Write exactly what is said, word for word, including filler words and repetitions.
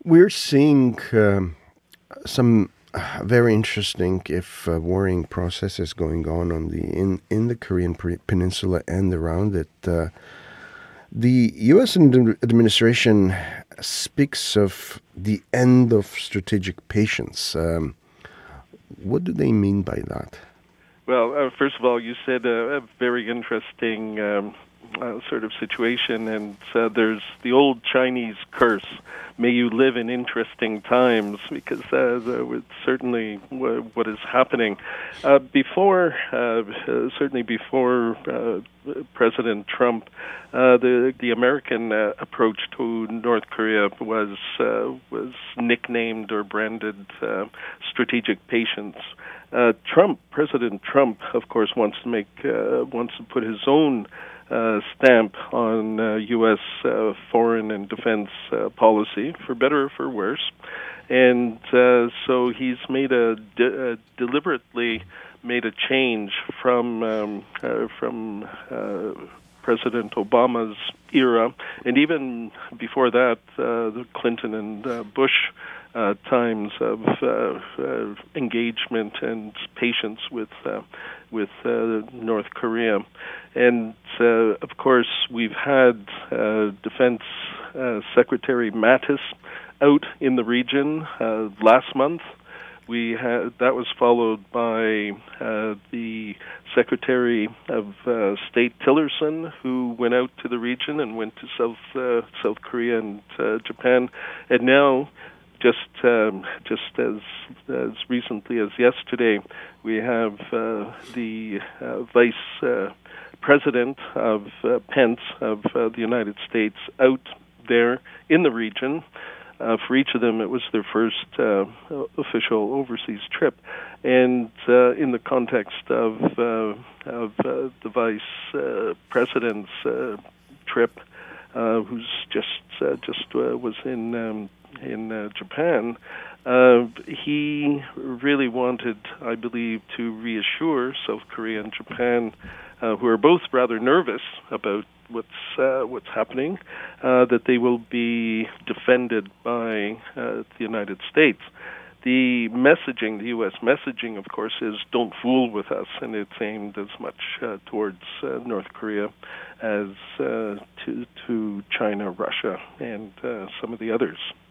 We're seeing um, some uh, very interesting, if uh, worrying processes going on on the in in the Korean pre- peninsula and around it. Uh, the U S ad- administration speaks of the end of strategic patience. Um, what do they mean by that? Well, uh, first of all, you said a, a very interesting um, uh, sort of situation, and uh, there's the old Chinese curse: "May you live in interesting times," because uh, the, it's certainly w- what is happening. Uh, before, uh, uh, certainly before uh, President Trump, uh, the the American uh, approach to North Korea was uh, was nicknamed or branded uh, strategic patience. Uh, Trump, President Trump, of course, wants to make uh, wants to put his own uh, stamp on uh, U S uh, foreign and defense uh, policy, for better or for worse, and uh, so he's made a, de- uh, deliberately made a change from um, uh, from uh, President Obama's era, and even before that, uh, the Clinton and uh, Bush uh, times of uh, uh, engagement and patience with uh, with uh, North Korea. And uh, of course, we've had uh, Defense uh, Secretary Mattis out in the region uh, last month. We had that was followed by uh, the Secretary of uh, State Tillerson, who went out to the region and went to South uh, South Korea and uh, Japan, and now, just um, just as as recently as yesterday, we have uh, the uh, Vice uh, President of uh, Pence of uh, the United States out there in the region. Uh, for each of them, it was their first uh, official overseas trip, and uh, in the context of uh, of uh, the vice uh, president's uh, trip, uh, who's just uh, just uh, was in um, in uh, Japan, uh, he really wanted, I believe, to reassure South Korea and Japan, uh, who are both rather nervous about what's uh, what's happening, uh, that they will be defended by uh, the United States. The messaging, the U S messaging, of course, is "don't fool with us," and it's aimed as much uh, towards uh, North Korea as uh, to to China, Russia, and uh, some of the others.